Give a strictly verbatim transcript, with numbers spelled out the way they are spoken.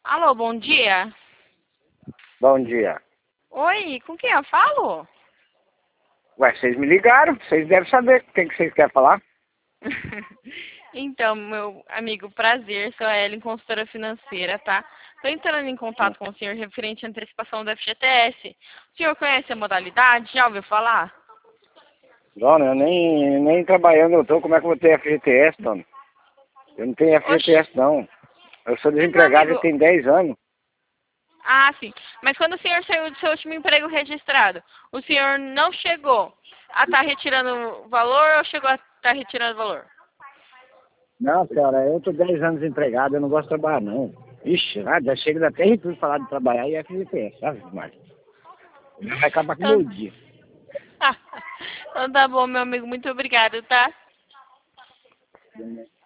Alô, bom dia. Bom dia. Oi, com quem eu falo? Ué, vocês me ligaram, vocês devem saber o que, que vocês querem falar. Então, meu amigo, prazer, sou a Ellen, consultora financeira, tá? Estou entrando em contato com o senhor referente à antecipação do F G T S. O senhor conhece a modalidade? Já ouviu falar? Dona, eu nem, nem trabalhando eu tô, como é que eu vou ter F G T S, dona? Eu não tenho F G T S, Oxi, não. Eu sou mas meu desempregado já amigo... tem dez anos. Ah, sim. Mas quando o senhor saiu do seu último emprego registrado, o senhor não chegou a estar retirando o valor ou chegou a estar retirando o valor? Não, senhora, eu tô dez anos desempregado, eu não gosto de trabalhar, não. Ixi, ah, já chega até em tudo falar de trabalhar e F G T S, sabe, Marcos? Vai acabar com o Então, meu dia. então tá bom, meu amigo. Muito obrigado, tá?